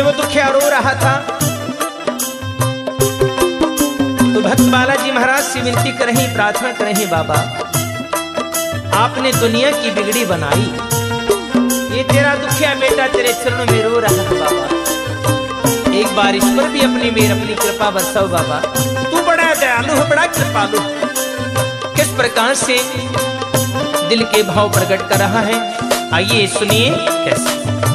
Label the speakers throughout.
Speaker 1: वो दुखिया रो रहा था तो भक्त बालाजी महाराज से विनती कर रही, प्रार्थना कर रही, बाबा आपने दुनिया की बिगड़ी बनाई, ये तेरा दुखिया बेटा तेरे चरणों में रो रहा है बाबा, एक बार इस पर भी अपनी मेर अपनी कृपा बरसाओ बाबा, तू बड़ा दयालु है, बड़ा कृपालु। किस प्रकार से दिल के भाव प्रकट कर रहा है, आइए सुनिए कैसे।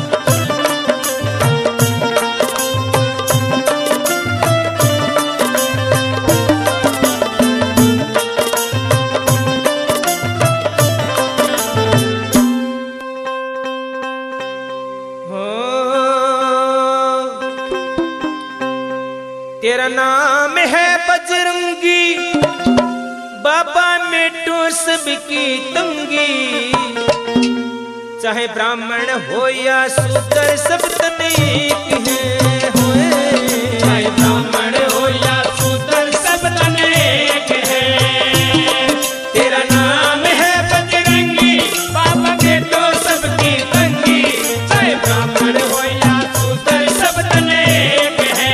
Speaker 1: तेरा नाम है बजरंगी बाबा मिटो सबकी तंगी, चाहे ब्राह्मण हो या शूद्र सब तन एक है, चाहे ब्राह्मण हो या शूद्र सब तन एक है। तेरा नाम है बजरंगी बाबा मिटो सबकी तंगी, चाहे ब्राह्मण हो या शूद्र सब तन एक है।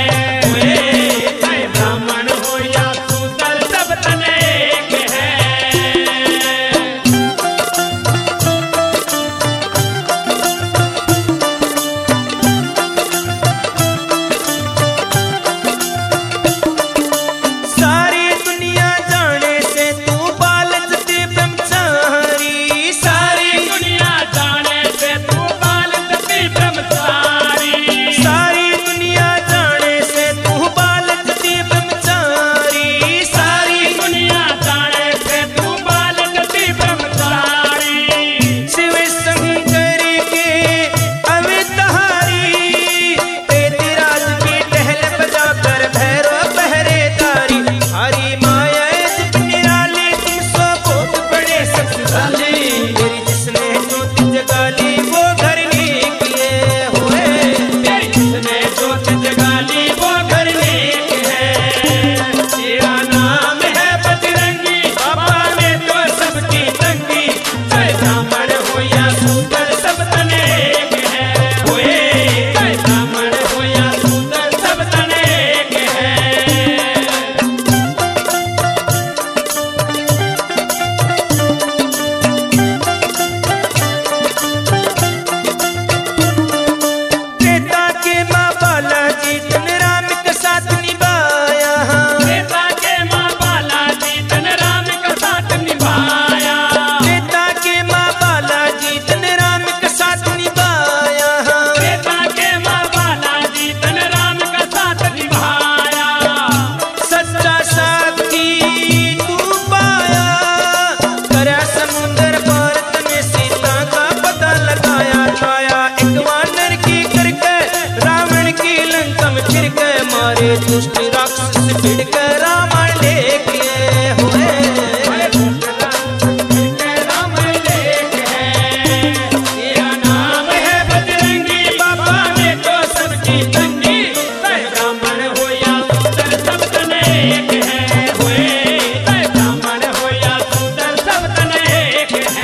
Speaker 1: दुष्ट राक्षस भिड़कर रावण लेके हुए, रावण लेके तेरा नाम है बजरंगी बाबा में तो सबकी तंगी, चाहे ब्राह्मण हो या शूद्र सब तन एक है, चाहे ब्राह्मण हो या शूद्र सब तन एक है।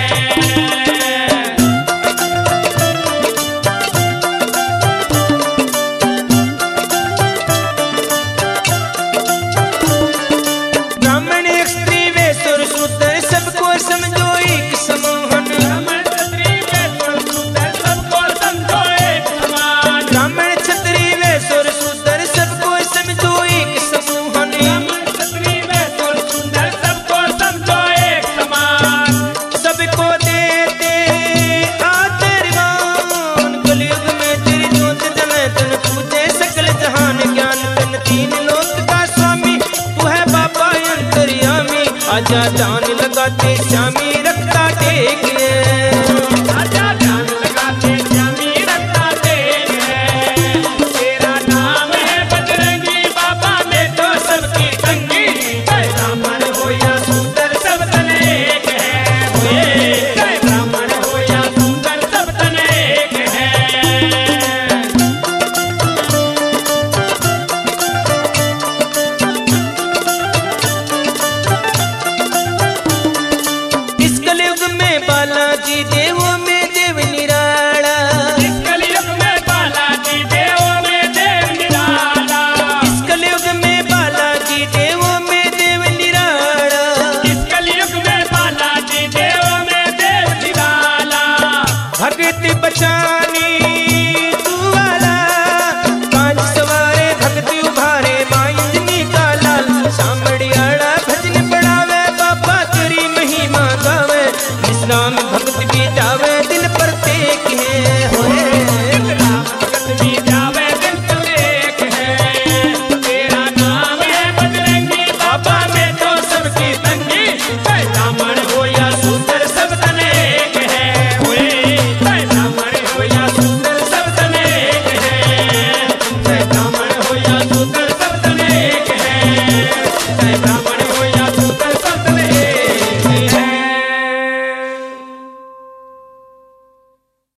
Speaker 1: आजा जान लगाते श्यामी रखता टेक, आजा जान लगाते श्यामी रखता टेक, तेरा नाम है बजरंगी बाबा में तो सबकी तंगी, चाहे ब्राह्मण हो या शूद्र सब तन एक है, चाहे ब्राह्मण हो या शूद्र सब तन एक है। इस मैं